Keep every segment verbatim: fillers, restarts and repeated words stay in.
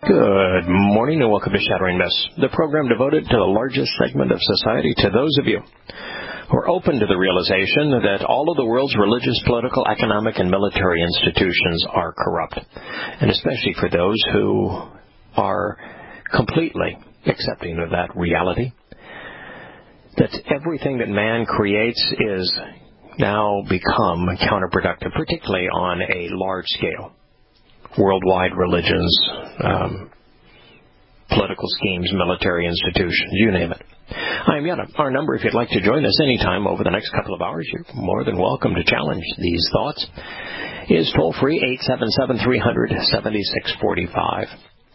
Good morning and welcome to Shattering Myths, the program devoted to the largest segment of society, to those of you who are open to the realization that all of the world's religious, political, economic, and military institutions are corrupt, and especially for those who are completely accepting of that reality, that everything that man creates is now become counterproductive, particularly on a large scale. Worldwide religions, um, political schemes, military institutions, you name it. I am Yetta. Our number, if you'd like to join us anytime over the next couple of hours, you're more than welcome to challenge these thoughts, is toll-free eight seven seven, three hundred, seventy-six forty-five.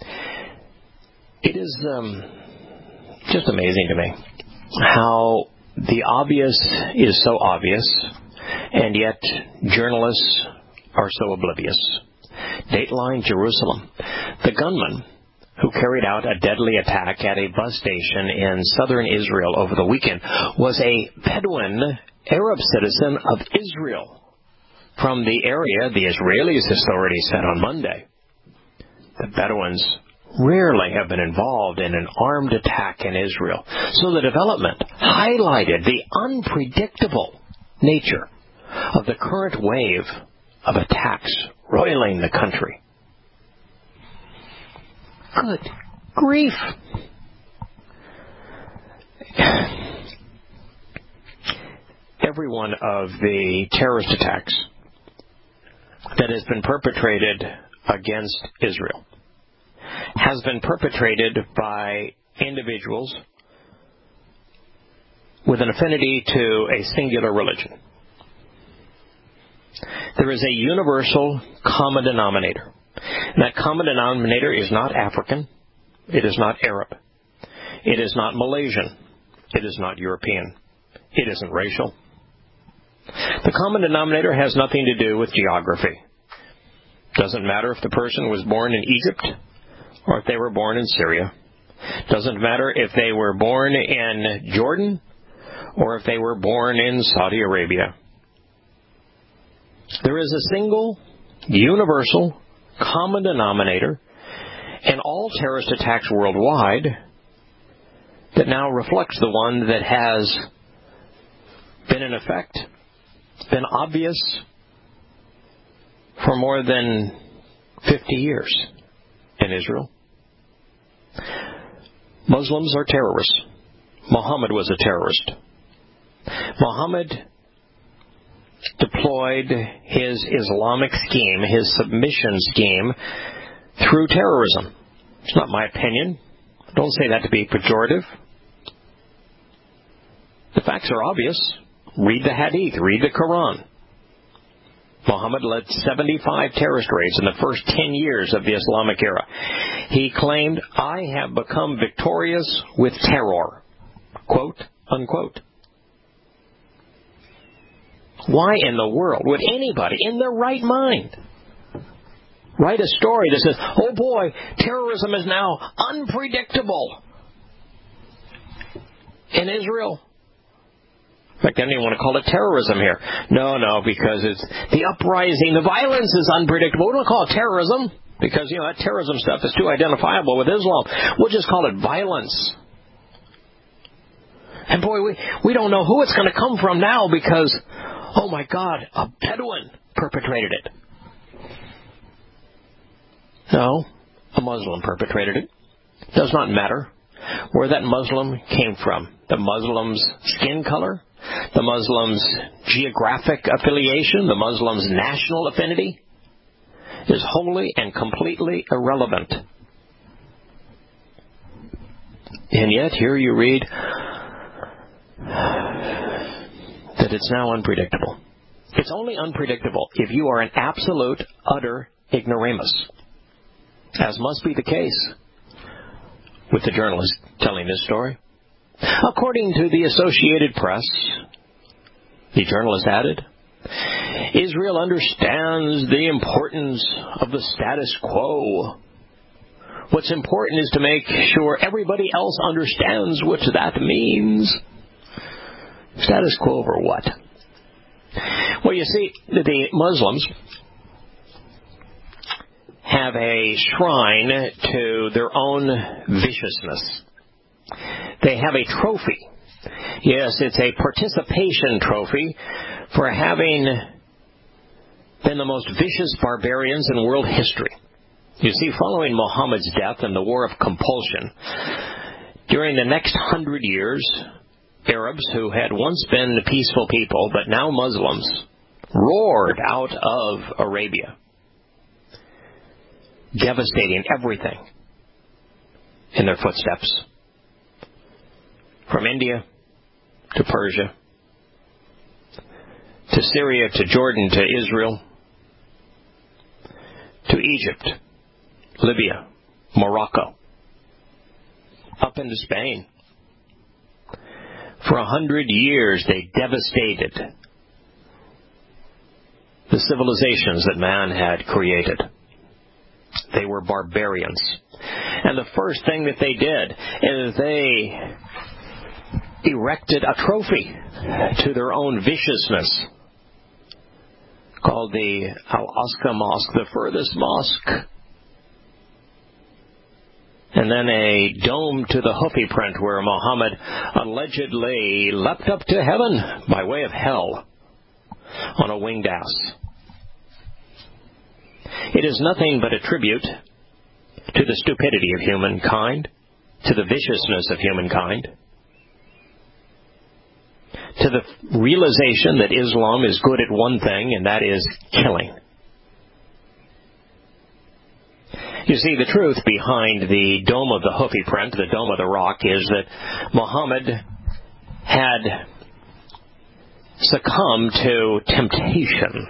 It is um, just amazing to me how the obvious is so obvious, and yet journalists are so oblivious. Dateline Jerusalem. The gunman who carried out a deadly attack at a bus station in southern Israel over the weekend was a Bedouin Arab citizen of Israel from the area, the Israelis authorities said on Monday. The Bedouins rarely have been involved in an armed attack in Israel, so the development highlighted the unpredictable nature of the current wave of attacks roiling the country. Good grief. Every one of the terrorist attacks that has been perpetrated against Israel has been perpetrated by individuals with an affinity to a singular religion. There is a universal common denominator. And that common denominator is not African. It is not Arab. It is not Malaysian. It is not European. It isn't racial. The common denominator has nothing to do with geography. Doesn't matter if the person was born in Egypt or if they were born in Syria. Doesn't matter if they were born in Jordan or if they were born in Saudi Arabia. There is a single, universal, common denominator in all terrorist attacks worldwide that now reflects the one that has been in effect, been obvious for more than fifty years in Israel. Muslims are terrorists. Muhammad was a terrorist. Muhammad deployed his Islamic scheme, his submission scheme, through terrorism. It's not my opinion. Don't say that to be pejorative. The facts are obvious. Read the Hadith. Read the Quran. Muhammad led seventy-five terrorist raids in the first ten years of the Islamic era. He claimed, "I have become victorious with terror." Quote, unquote. Why in the world would anybody in their right mind write a story that says, oh boy, terrorism is now unpredictable in Israel? In fact, I don't even want to call it terrorism here. No, no, because it's the uprising, the violence is unpredictable. We don't call it terrorism because, you know, that terrorism stuff is too identifiable with Islam. We'll just call it violence. And boy, we, we don't know who it's going to come from now because, oh my God, a Bedouin perpetrated it. No, a Muslim perpetrated it. Does not matter where that Muslim came from. The Muslim's skin color, the Muslim's geographic affiliation, the Muslim's national affinity is wholly and completely irrelevant. And yet, here you read that it's now unpredictable. It's only unpredictable if you are an absolute, utter ignoramus, as must be the case with the journalist telling this story. According to the Associated Press, the journalist added, Israel understands the importance of the status quo. What's important is to make sure everybody else understands what that means. Status quo over what? Well, you see, the Muslims have have a shrine to their own viciousness. They have a trophy. Yes, it's a participation trophy for having been the most vicious barbarians in world history. You see, following Muhammad's death and the War of Compulsion, during the next hundred years, Arabs who had once been peaceful people, but now Muslims, roared out of Arabia, devastating everything in their footsteps. From India to Persia, to Syria, to Jordan, to Israel, to Egypt, Libya, Morocco, up into Spain. For a hundred years they devastated the civilizations that man had created. They were barbarians. And the first thing that they did is they erected a trophy to their own viciousness called the Al-Aqsa Mosque, the furthest mosque. And then a dome to the hoof print where Muhammad allegedly leapt up to heaven by way of hell on a winged ass. It is nothing but a tribute to the stupidity of humankind, to the viciousness of humankind, to the realization that Islam is good at one thing, and that is killing. You see, the truth behind the Dome of the Hoof print, the Dome of the Rock, is that Muhammad had succumbed to temptation.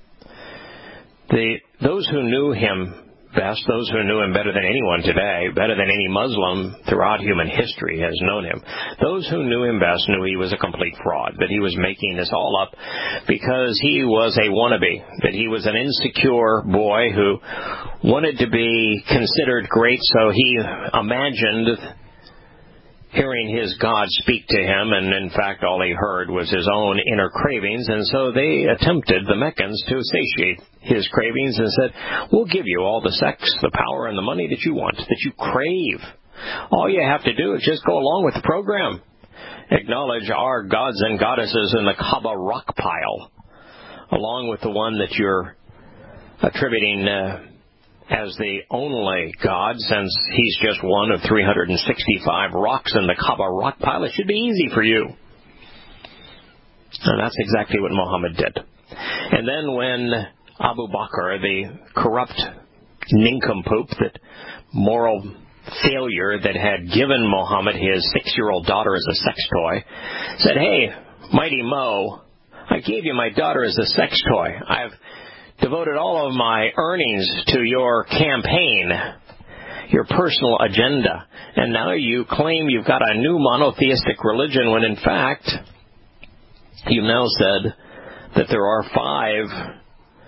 The, those who knew him best, those who knew him better than anyone today, better than any Muslim throughout human history has known him, those who knew him best knew he was a complete fraud, that he was making this all up because he was a wannabe, that he was an insecure boy who wanted to be considered great, so he imagined hearing his God speak to him, and in fact all he heard was his own inner cravings, and so they attempted, the Meccans, to satiate his cravings and said, we'll give you all the sex, the power, and the money that you want, that you crave. All you have to do is just go along with the program. Acknowledge our gods and goddesses in the Kaaba rock pile, along with the one that you're attributing uh, as the only God, since he's just one of three hundred sixty-five rocks in the Kaaba rock pile. It should be easy for you. And that's exactly what Muhammad did. And then when Abu Bakr, the corrupt nincompoop, that moral failure that had given Muhammad his six-year-old daughter as a sex toy, said, hey, Mighty Mo, I gave you my daughter as a sex toy. I've devoted all of my earnings to your campaign, your personal agenda, and now you claim you've got a new monotheistic religion when in fact you've now said that there are five,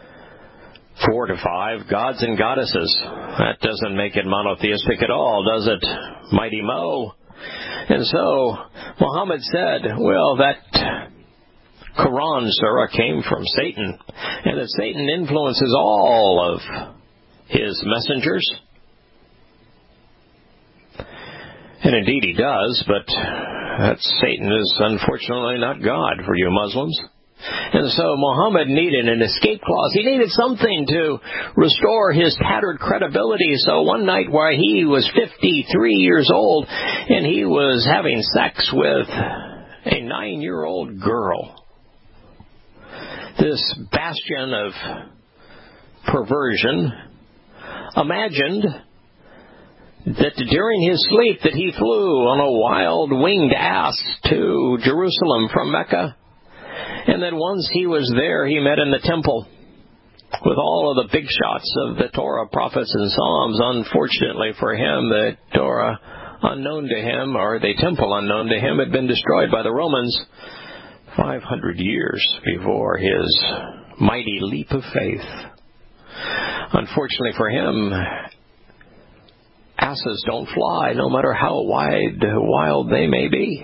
four to five gods and goddesses. That doesn't make it monotheistic at all, does it, Mighty Mo? And so Muhammad said, well, that Quran surah came from Satan, and that Satan influences all of his messengers. And indeed he does, but that Satan is unfortunately not God for you Muslims. And so Muhammad needed an escape clause. He needed something to restore his tattered credibility. So one night while he was fifty-three years old and he was having sex with a nine-year-old girl, this bastion of perversion imagined that during his sleep that he flew on a wild winged ass to Jerusalem from Mecca, and that once he was there he met in the temple with all of the big shots of the Torah, prophets, and Psalms. Unfortunately for him, the Torah unknown to him, or the temple unknown to him, had been destroyed by the Romans five hundred years before his mighty leap of faith. Unfortunately for him, asses don't fly, no matter how wide, wild they may be.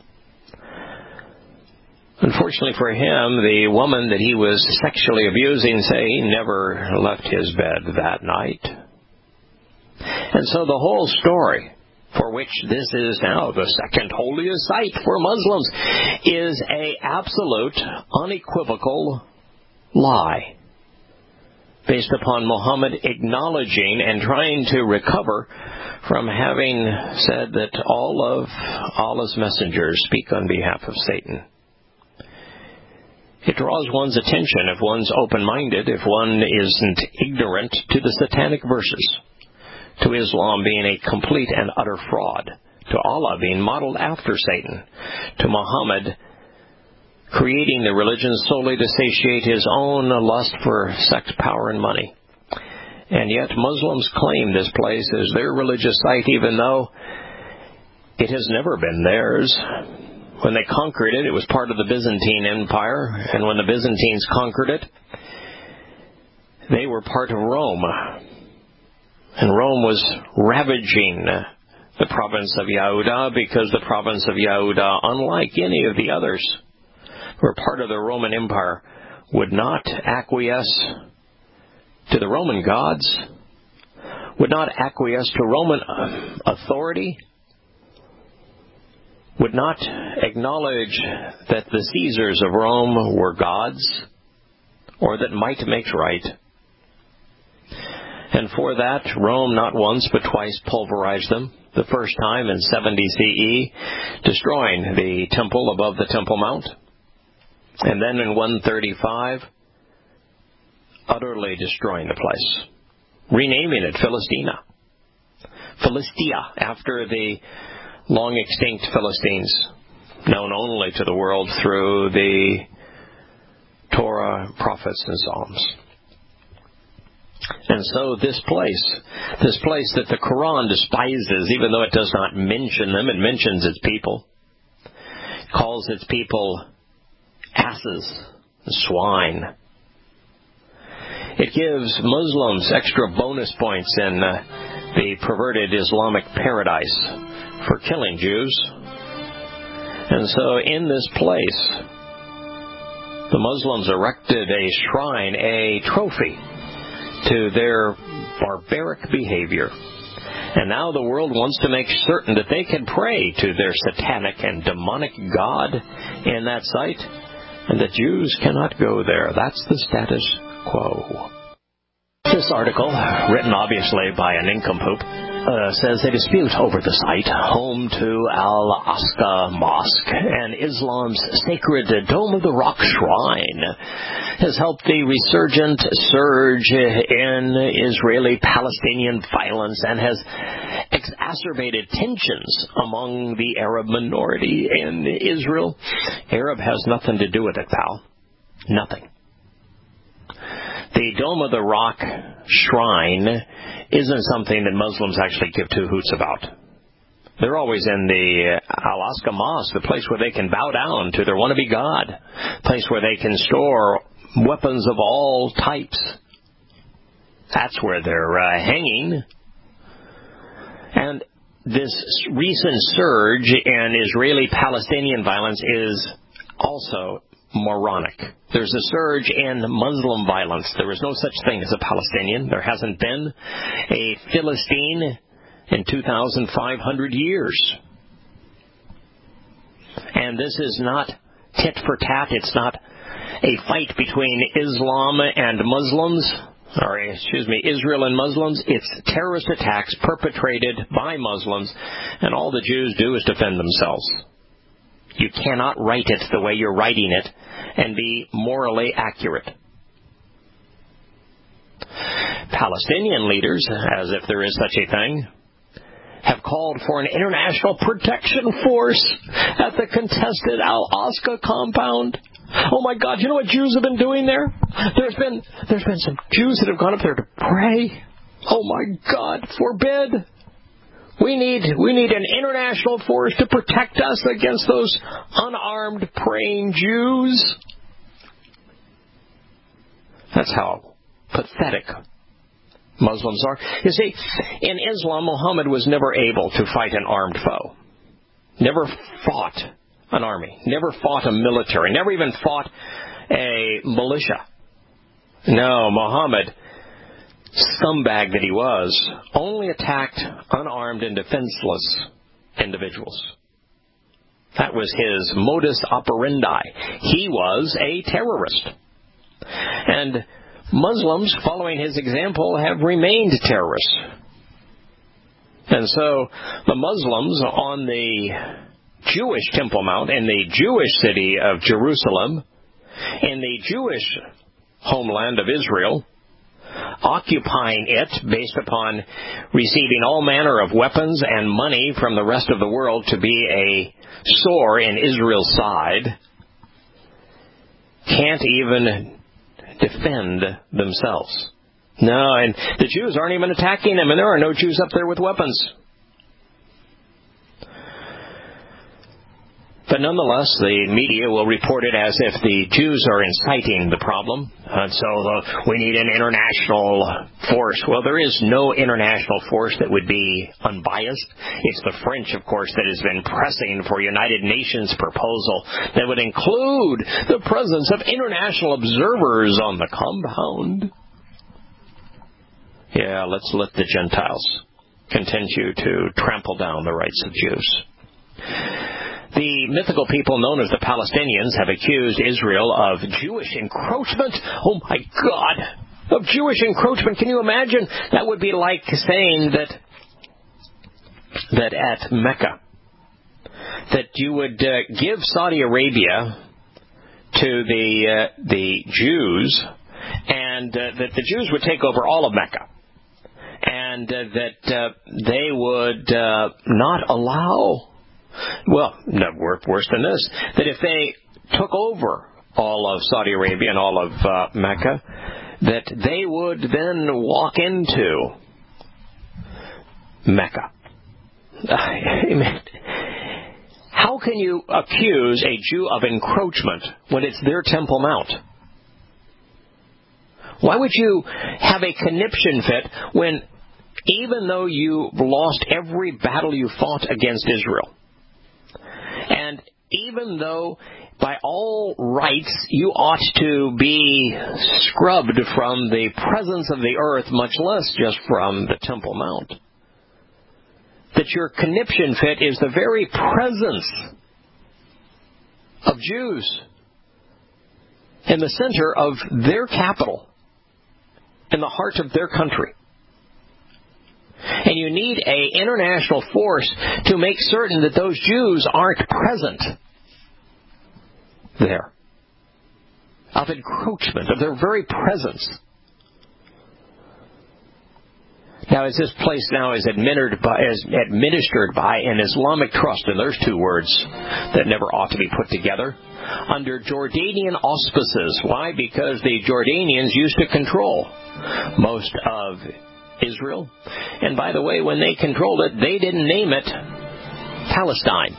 Unfortunately for him, the woman that he was sexually abusing, say, he never left his bed that night. And so the whole story, for which this is now the second holiest site for Muslims, is a absolute, unequivocal lie, based upon Muhammad acknowledging and trying to recover from having said that all of Allah's messengers speak on behalf of Satan. It draws one's attention if one's open-minded, if one isn't ignorant to the satanic verses, to Islam being a complete and utter fraud, to Allah being modeled after Satan, to Muhammad creating the religion solely to satiate his own lust for sex, power, and money. And yet Muslims claim this place as their religious site, even though it has never been theirs. When they conquered it, it was part of the Byzantine Empire, and when the Byzantines conquered it, they were part of Rome. And Rome was ravaging the province of Yehuda, because the province of Yehuda, unlike any of the others who were part of the Roman Empire, would not acquiesce to the Roman gods, would not acquiesce to Roman authority, would not acknowledge that the Caesars of Rome were gods, or that might makes right. And for that, Rome not once but twice pulverized them. The first time in seventy C E, destroying the temple above the Temple Mount. And then in one thirty-five, utterly destroying the place, renaming it Philistina. Philistia, after the long extinct Philistines, known only to the world through the Torah, prophets, and Psalms. And so this place, this place that the Quran despises, even though it does not mention them, it mentions its people, calls its people asses, swine. It gives Muslims extra bonus points in uh, the perverted Islamic paradise for killing Jews. And so in this place, the Muslims erected a shrine, a trophy to their barbaric behavior. And now the world wants to make certain that they can pray to their satanic and demonic God in that site, and that Jews cannot go there. That's the status quo. This article, written obviously by a nincompoop, uh, says a dispute over the site, home to Al-Aqsa Mosque and Islam's sacred Dome of the Rock shrine, has helped the resurgent surge in Israeli-Palestinian violence and has exacerbated tensions among the Arab minority in Israel. Arab has nothing to do with it, pal. Nothing. The Dome of the Rock shrine isn't something that Muslims actually give two hoots about. They're always in the Al-Aqsa Mosque, the place where they can bow down to their wannabe God, place where they can store weapons of all types. That's where they're uh, hanging. And this recent surge in Israeli-Palestinian violence is also moronic. There's a surge in Muslim violence. There is no such thing as a Palestinian. There hasn't been a Philistine in two thousand five hundred years. And this is not tit for tat. It's not a fight between Islam and Muslims, or excuse me, Israel and Muslims. It's terrorist attacks perpetrated by Muslims, and all the Jews do is defend themselves. You cannot write it the way you're writing it and be morally accurate. Palestinian leaders, as if there is such a thing, have called for an international protection force at the contested Al-Aqsa compound. Oh my God, you know what Jews have been doing there? There's been there's been some Jews that have gone up there to pray. Oh my God, forbid. We need we need an international force to protect us against those unarmed praying Jews. That's how pathetic Muslims are. You see, in Islam, Muhammad was never able to fight an armed foe. Never fought an army. Never fought a military. Never even fought a militia. No, Muhammad scumbag that he was, only attacked unarmed and defenseless individuals. That was his modus operandi. He was a terrorist. And Muslims, following his example, have remained terrorists. And so the Muslims on the Jewish Temple Mount in the Jewish city of Jerusalem, in the Jewish homeland of Israel, occupying it based upon receiving all manner of weapons and money from the rest of the world to be a sore in Israel's side, can't even defend themselves. No, and the Jews aren't even attacking them, and there are no Jews up there with weapons. But nonetheless, the media will report it as if the Jews are inciting the problem. And so uh, we need an international force. Well, there is no international force that would be unbiased. It's the French, of course, that has been pressing for a United Nations proposal that would include the presence of international observers on the compound. Yeah, let's let the Gentiles continue to trample down the rights of Jews. The mythical people known as the Palestinians have accused Israel of Jewish encroachment. Oh, my God! Of Jewish encroachment. Can you imagine? That would be like saying that that at Mecca, that you would uh, give Saudi Arabia to the uh, the Jews, and uh, that the Jews would take over all of Mecca, and uh, that uh, they would uh, not allow... Well, no, worse than this, that if they took over all of Saudi Arabia and all of uh, Mecca, that they would then walk into Mecca. How can you accuse a Jew of encroachment when it's their Temple Mount? Why would you have a conniption fit when, even though you lost every battle you fought against Israel, and even though by all rights you ought to be scrubbed from the presence of the earth, much less just from the Temple Mount, that your conniption fit is the very presence of Jews in the center of their capital, in the heart of their country. And you need an international force to make certain that those Jews aren't present there, of encroachment, of their very presence. Now, as this place now is administered by, is administered by an Islamic trust, and there's two words that never ought to be put together, under Jordanian auspices. Why? Because the Jordanians used to control most of Israel. And by the way, when they controlled it, they didn't name it Palestine.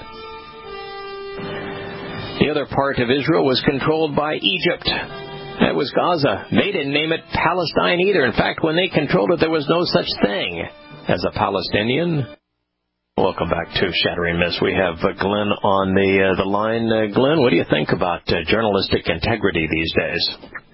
The other part of Israel was controlled by Egypt. That was Gaza. They didn't name it Palestine either. In fact, when they controlled it, there was no such thing as a Palestinian. Welcome back to Shattering Myths. We have uh, Glenn on the uh, the line. Uh, Glenn, what do you think about uh, journalistic integrity these days?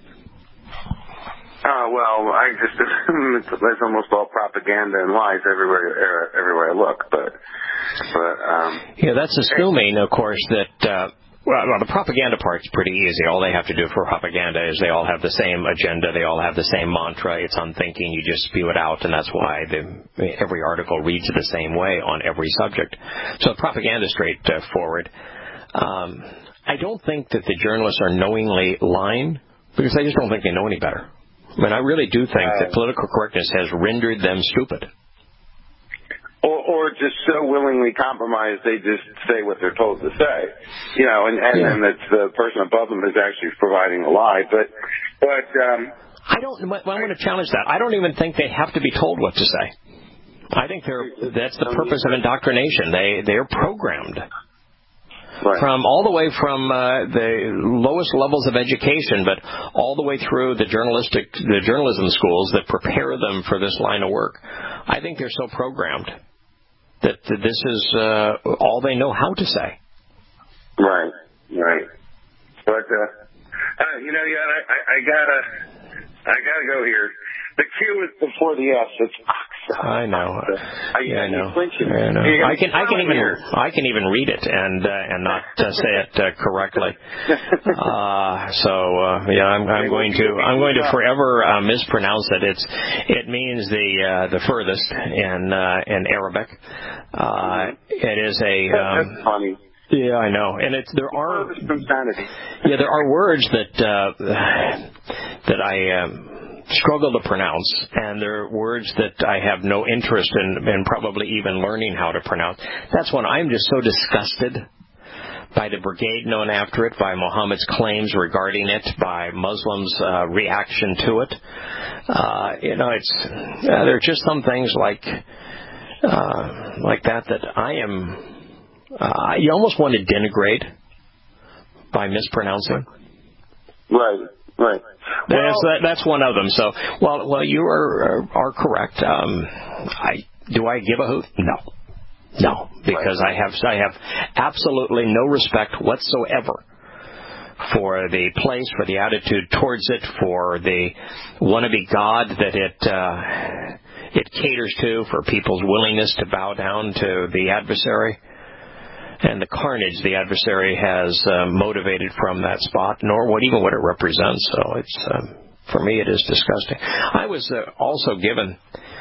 Uh, well, I just assume it's, it's almost all propaganda and lies everywhere everywhere I look. But, but um, yeah, that's assuming, of course, that uh, well, well, the propaganda part's pretty easy. All they have to do for propaganda is they all have the same agenda, they all have the same mantra. It's unthinking. You just spew it out, and that's why the, every article reads the same way on every subject. So propaganda is straightforward. Um, I don't think that the journalists are knowingly lying because I just don't think they know any better. I mean, I really do think uh, that political correctness has rendered them stupid. Or, or just so willingly compromised, they just say what they're told to say. You know, and, and yeah. then it's the person above them is actually providing a lie. But, but, um... I don't, well, I'm going to challenge that. I don't even think they have to be told what to say. I think they're, that's the purpose of indoctrination. They, they're programmed. Right. From all the way from uh, the lowest levels of education, but all the way through the journalistic, the journalism schools that prepare them for this line of work. I think they're so programmed that this is uh, all they know how to say. Right, right. But uh, uh, you know, yeah, I, I, I gotta, I gotta go here. the Q is before the S. It's I know. I, yeah, I know. I know. I can I can even I can even read it and uh, and not uh, say it uh, correctly. Uh, so uh, yeah, I'm, I'm going to I'm going to forever uh, mispronounce it. It's it means the uh, the furthest in uh, in Arabic. Uh, it is a. Um, That's funny. Yeah, I know, and it's there are insanity. Yeah, there are words that uh, that I. Um, struggle to pronounce, and there are words that I have no interest in, in probably even learning how to pronounce. That's when I'm just so disgusted by the brigade known after it, by Muhammad's claims regarding it, by Muslims' uh, reaction to it. Uh, you know, it's uh, there are just some things like uh, like that that I am. Uh, you almost want to denigrate by mispronouncing. Right. Right. Well, that's, that, that's one of them. So, well, well, you are are correct. Um, I do I give a hoot? No, no, because right. I have I have absolutely no respect whatsoever for the place, for the attitude towards it, for the wannabe God that it uh, it caters to, for people's willingness to bow down to the adversary. And the carnage the adversary has uh, motivated from that spot, nor what even what it represents. So it's um, for me, it is disgusting. I was uh, also given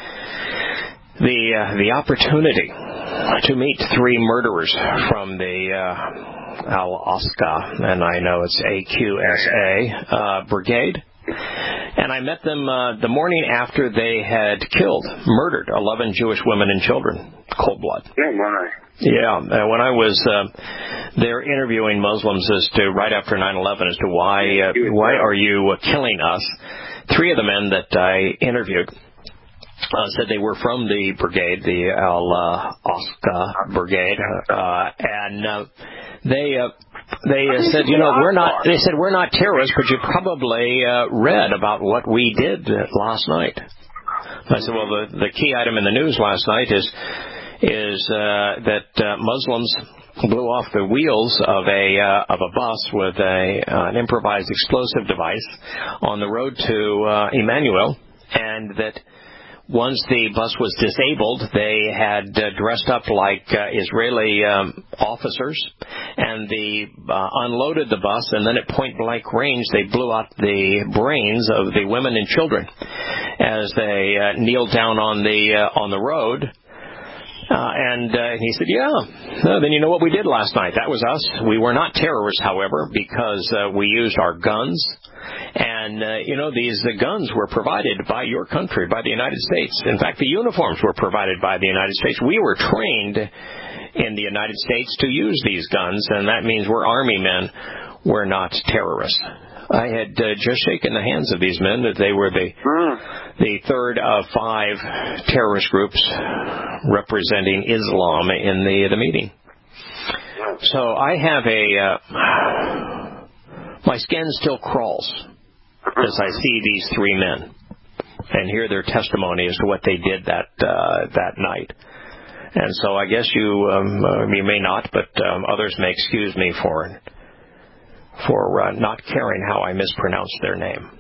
the uh, the opportunity to meet three murderers from the uh, Al-Aqsa, and I know it's A Q S A uh, brigade. And I met them uh, the morning after they had killed, murdered eleven Jewish women and children, cold blood. Yeah, my. Yeah, uh, when I was uh, there interviewing Muslims as to right after nine eleven as to why uh, why are you uh, killing us, three of the men that I interviewed uh, said they were from the brigade, the Al-Aqsa brigade, uh, and uh, they uh, they uh, said, you know, we're not. They said we're not terrorists, but you probably uh, read about what we did last night. I said, well, the the key item in the news last night is. is uh, that uh, Muslims blew off the wheels of a uh, of a bus with a uh, an improvised explosive device on the road to uh, Emmanuel, and that once the bus was disabled, they had uh, dressed up like uh, Israeli um, officers, and they uh, unloaded the bus, and then at point-blank range, they blew out the brains of the women and children as they uh, kneeled down on the uh, on the road. Uh, and uh, he said, yeah, uh, then you know what we did last night. That was us. We were not terrorists, however, because uh, we used our guns. And, uh, you know, these uh, guns were provided by your country, by the United States. In fact, the uniforms were provided by the United States. We were trained in the United States to use these guns, and that means we're Army men. We're not terrorists. I had uh, just shaken the hands of these men, that they were the the third of five terrorist groups representing Islam in the the meeting. So I have a uh, my skin still crawls as I see these three men and hear their testimony as to what they did that uh, that night. And so I guess you um, uh, you may not, but um, others may excuse me for. for uh, not caring how I mispronounce their name.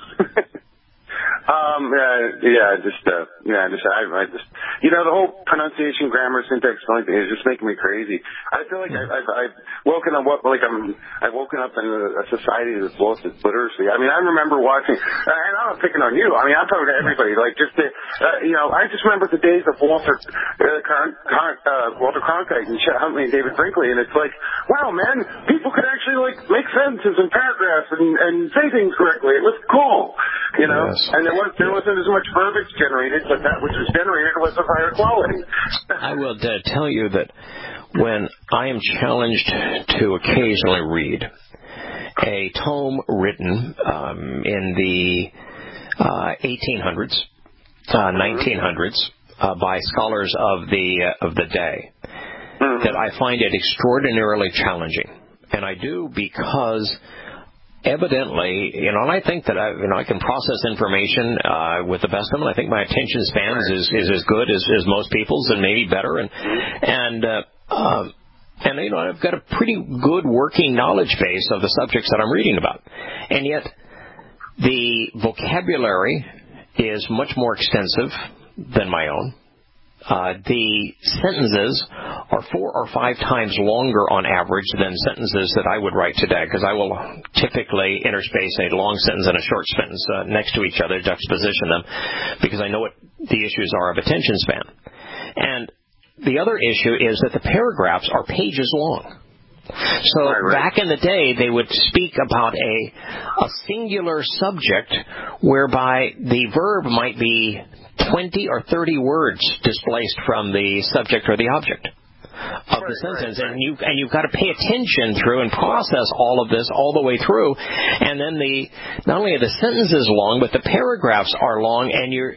Um, yeah, yeah, just, uh, yeah, just, I, I just, you know, the whole pronunciation, grammar, syntax, thing is just making me crazy. I feel like I've, I've, I've woken up, like I'm, I've woken up in a, a society that's lost its literacy. I mean, I remember watching, and I'm not picking on you. I mean, I'm talking to everybody. Like, just, to, uh, you know, I just remember the days of Walter, uh, Cron, Cron, uh, Walter Cronkite and Chet Huntley and David Brinkley, and it's like, wow, man, people could actually like make sentences and paragraphs and, and say things correctly. It was cool, you know, yes. and there was there wasn't as much verbiage generated, but that which was generated was of higher quality. I will uh, tell you that when I am challenged to occasionally read a tome written um, in the uh, eighteen hundreds, uh, nineteen hundreds, uh, by scholars of the uh, of the day, mm-hmm. that I find it extraordinarily challenging, and I do because. Evidently, you know, and I think that I, you know, I can process information uh, with the best of them. I think my attention span is, is as good as, as most people's, and maybe better. And and uh, um, and you know, I've got a pretty good working knowledge base of the subjects that I'm reading about. And yet, the vocabulary is much more extensive than my own. Uh, the sentences are four or five times longer on average than sentences that I would write today, because I will typically interspace a long sentence and a short sentence uh, next to each other, juxtaposition them, because I know what the issues are of attention span. And the other issue is that the paragraphs are pages long. So right, right. back in the day, they would speak about a, a singular subject whereby the verb might be twenty or thirty words displaced from the subject or the object of right, the sentence, right, right. and you and you've got to pay attention through and process all of this all the way through, and then the not only are the sentences long, but the paragraphs are long, and you're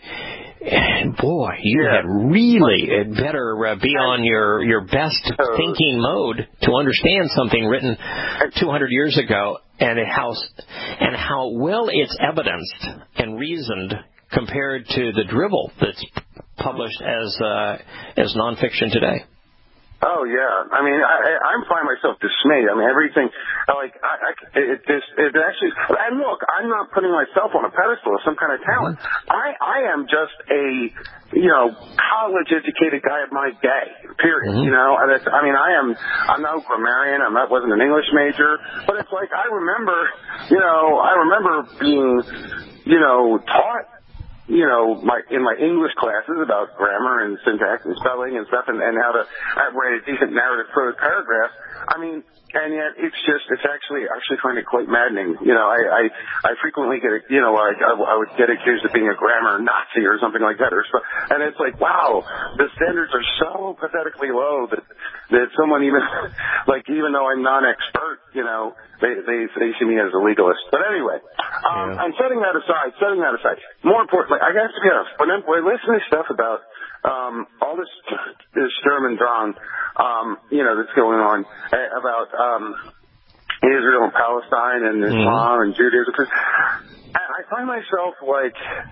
boy, you yeah. had really better uh, be on your your best thinking mode to understand something written two hundred years ago, and how and how well it's evidenced and reasoned compared to the drivel that's published as uh, as nonfiction today. Oh yeah, I mean, I, I find myself dismayed. I mean, everything, like, I, I it, it, it actually. And look, I'm not putting myself on a pedestal of some kind of talent. Mm-hmm. I, I am just a, you know, college-educated guy of my day. Period. Mm-hmm. You know, and it's, I mean, I am. I'm no grammarian. I'm not. Wasn't an English major. But it's like I remember. You know, I remember being, you know, taught. You know, my in my English classes about grammar and syntax and spelling and stuff, and, and how to write a decent narrative prose paragraph. I mean, and yet it's just, it's actually, I actually find it quite maddening. You know, I, I, I frequently get, you know, I, I would get accused of being a grammar Nazi or something like that. Or so, and it's like, wow, the standards are so pathetically low that, that someone even, like, even though I'm non-expert, you know, they, they, they see me as a legalist. But anyway, um, yeah. I'm setting that aside, setting that aside. More importantly, I have to be honest, when I'm, when I listen to stuff about, um, all this, this Sturm und Drang, um, you know, that's going on uh, about, um, Israel and Palestine and Islam mm-hmm. and Judaism. Cause I, I find myself like,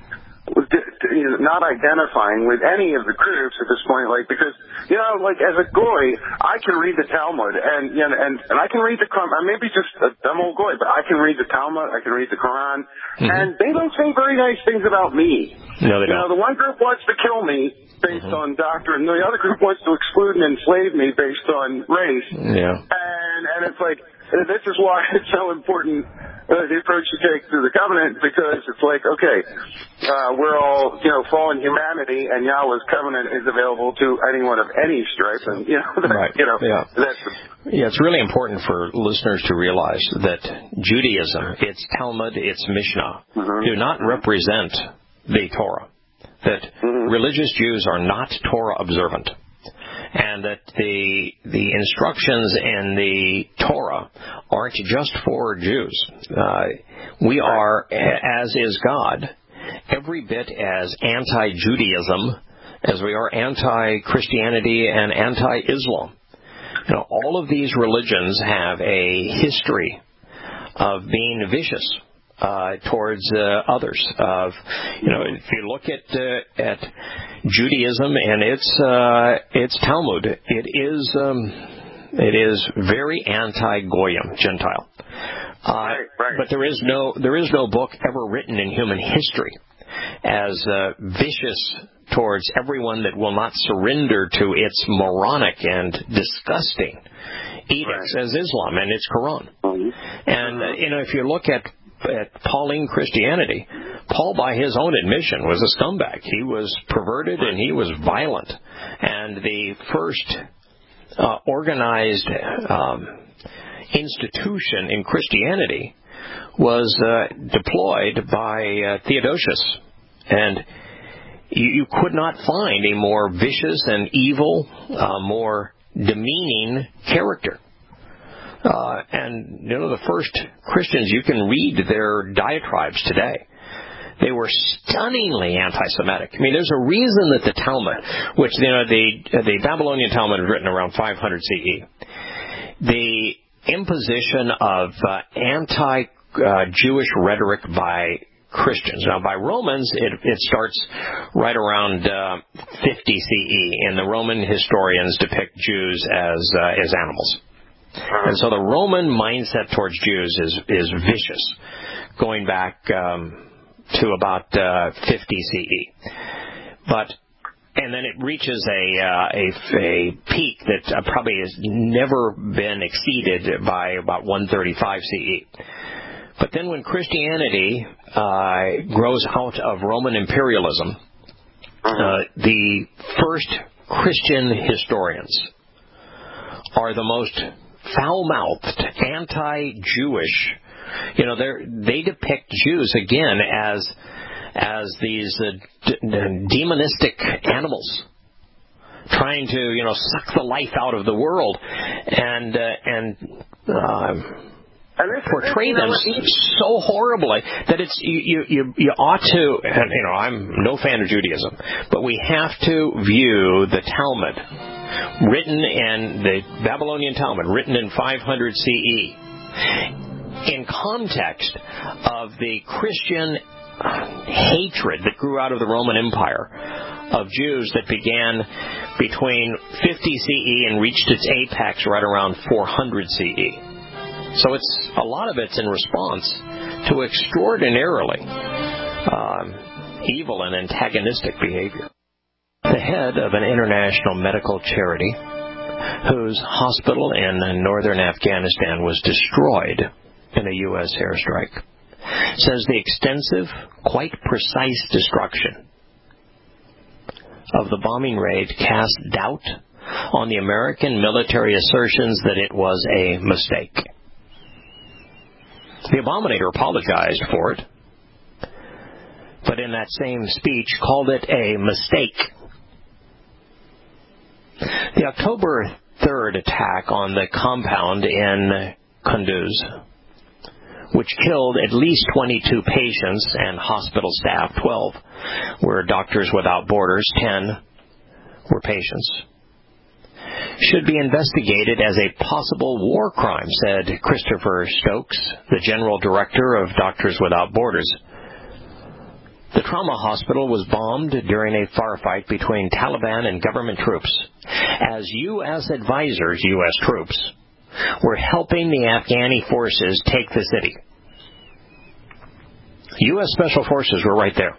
you know, not identifying with any of the groups at this point, like, because, you know, like, as a goy, I can read the Talmud, and, you know, and, and I can read the Quran. Maybe just a dumb old goy, but I can read the Talmud, I can read the Quran, mm-hmm. and they don't say very nice things about me. No, they you don't. know, the one group wants to kill me based mm-hmm. on doctrine, and the other group wants to exclude and enslave me based on race. Yeah. And, and it's like, this is why it's so important, uh, the approach you take through the covenant, because it's like, okay, uh, we're all, you know, fallen humanity, and Yahweh's covenant is available to anyone of any stripe, and, you know, that, right. you know, yeah. that's... Yeah, it's really important for listeners to realize that Judaism, its Talmud, its Mishnah, mm-hmm. do not represent the Torah. That mm-hmm. religious Jews are not Torah observant. And that the the instructions in the Torah aren't just for Jews. Uh, we are, as is God, every bit as anti-Judaism as we are anti-Christianity and anti-Islam. You know, all of these religions have a history of being vicious Uh, towards uh, others. Of you know, if you look at uh, at Judaism and its uh, its Talmud, it is um, it is very anti-Goyim, Gentile. Uh, right, right. But there is no there is no book ever written in human history as uh, vicious towards everyone that will not surrender to its moronic and disgusting edicts right. as Islam and its Quran. Mm-hmm. And uh, you know, if you look at at Pauline Christianity, Paul, by his own admission, was a scumbag. He was perverted and he was violent. And the first uh, organized um, institution in Christianity was uh, deployed by uh, Theodosius. And you, you could not find a more vicious and evil, uh, more demeaning character. Uh, and, you know, the first Christians, you can read their diatribes today. They were stunningly anti-Semitic. I mean, there's a reason that the Talmud, which, you know, the the Babylonian Talmud was written around five hundred C E, the imposition of uh, anti-Jewish uh, rhetoric by Christians. Now, by Romans, it, it starts right around uh, fifty C E, and the Roman historians depict Jews as uh, as animals. And so the Roman mindset towards Jews is is vicious, going back um, to about uh, fifty C E. But and then it reaches a uh, a, a peak that uh, probably has never been exceeded by about one thirty-five C E. But then when Christianity uh, grows out of Roman imperialism, uh, the first Christian historians are the most foul-mouthed, anti-Jewish. You know, they they depict Jews again as as these uh, d- demonistic animals, trying to you know suck the life out of the world, and uh, and uh, portray them so horribly that it's you you you ought to. And, you know, I'm no fan of Judaism, but we have to view the Talmud, written in the Babylonian Talmud, written in five hundred C E, in context of the Christian hatred that grew out of the Roman Empire of Jews that began between fifty C E and reached its apex right around four hundred C E. So it's a lot of it's in response to extraordinarily um, evil and antagonistic behavior. The head of an international medical charity whose hospital in northern Afghanistan was destroyed in a U S airstrike says the extensive, quite precise destruction of the bombing raid cast doubt on the American military assertions that it was a mistake. The Abominator apologized for it, but in that same speech called it a mistake. The October third attack on the compound in Kunduz, which killed at least twenty-two patients and hospital staff, twelve were Doctors Without Borders, ten were patients, should be investigated as a possible war crime, said Christopher Stokes, the General Director of Doctors Without Borders. The trauma hospital was bombed during a firefight between Taliban and government troops, as U S advisors, U S troops, were helping the Afghani forces take the city. U S Special Forces were right there.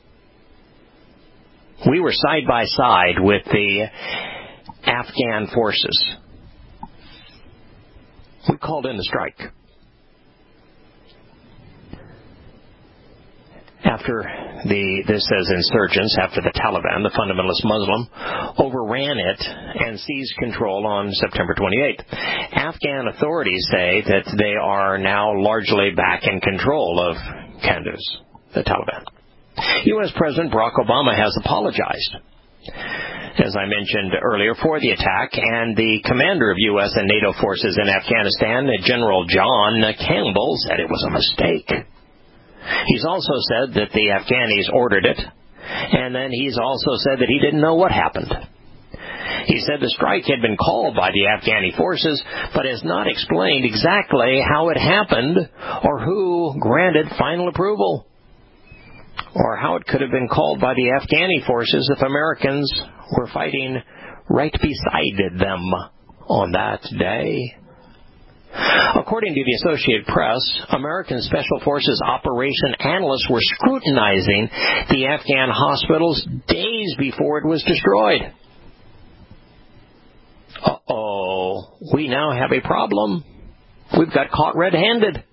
We were side by side with the Afghan forces. We called in the strike. After the, this says insurgents, after the Taliban, the fundamentalist Muslim, overran it and seized control on September twenty-eighth. Afghan authorities say that they are now largely back in control of Kunduz, the Taliban. U S President Barack Obama has apologized, as I mentioned earlier, for the attack, and the commander of U S and NATO forces in Afghanistan, General John Campbell, said it was a mistake. He's also said that the Afghanis ordered it, and then he's also said that he didn't know what happened. He said the strike had been called by the Afghani forces, but has not explained exactly how it happened or who granted final approval, or how it could have been called by the Afghani forces if Americans were fighting right beside them on that day. According to the Associated Press, American Special Forces operation analysts were scrutinizing the Afghan hospitals days before it was destroyed. Uh-oh, we now have a problem. We've got caught red-handed.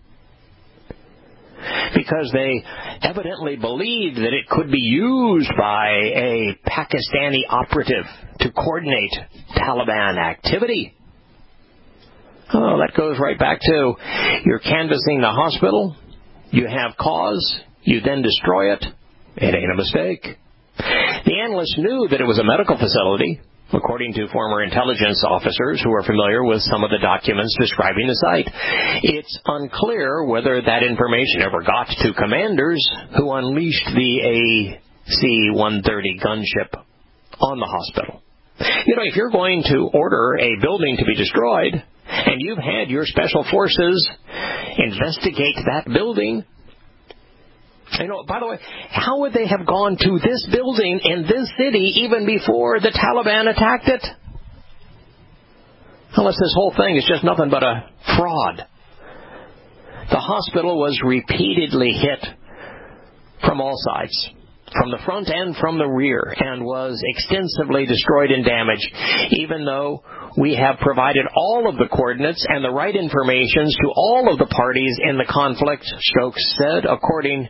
Because they evidently believed that it could be used by a Pakistani operative to coordinate Taliban activity. Oh, that goes right back to you're canvassing the hospital, you have cause, you then destroy it. It ain't a mistake. The analysts knew that it was a medical facility, according to former intelligence officers who are familiar with some of the documents describing the site. It's unclear whether that information ever got to commanders who unleashed the A C one thirty gunship on the hospital. You know, if you're going to order a building to be destroyed, and you've had your special forces investigate that building, you know, by the way, how would they have gone to this building in this city even before the Taliban attacked it? Unless this whole thing is just nothing but a fraud. The hospital was repeatedly hit from all sides, from the front and from the rear, and was extensively destroyed and damaged, even though we have provided all of the coordinates and the right information to all of the parties in the conflict, Stokes said, according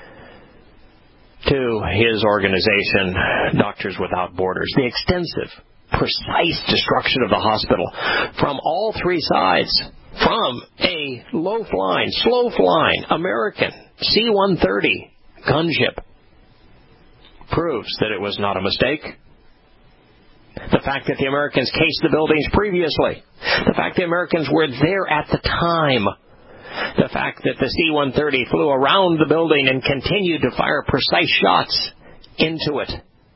to his organization, Doctors Without Borders. The extensive, precise destruction of the hospital from all three sides, from a low-flying, slow-flying American C one thirty gunship, proves that it was not a mistake. The fact that the Americans cased the buildings previously, the fact the Americans were there at the time, the fact that the C one thirty flew around the building and continued to fire precise shots into it,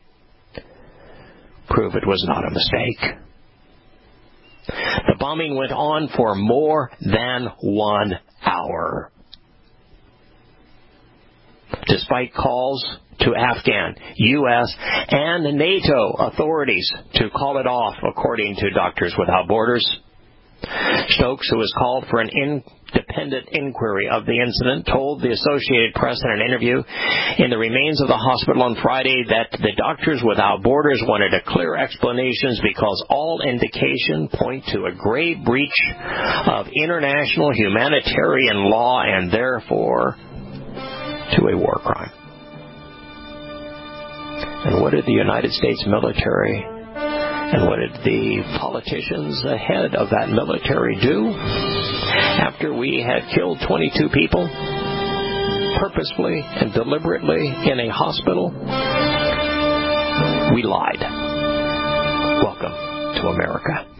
prove it was not a mistake. The bombing went on for more than one hour. Despite calls to Afghan, U S, and NATO authorities to call it off, according to Doctors Without Borders. Stokes, who was called for an independent inquiry of the incident, told the Associated Press in an interview in the remains of the hospital on Friday that the Doctors Without Borders wanted a clear explanations because all indication point to a grave breach of international humanitarian law and therefore to a war crime. And what did the United States military and what did the politicians ahead of that military do? After we had killed twenty-two people purposefully and deliberately in a hospital, we lied. Welcome to America.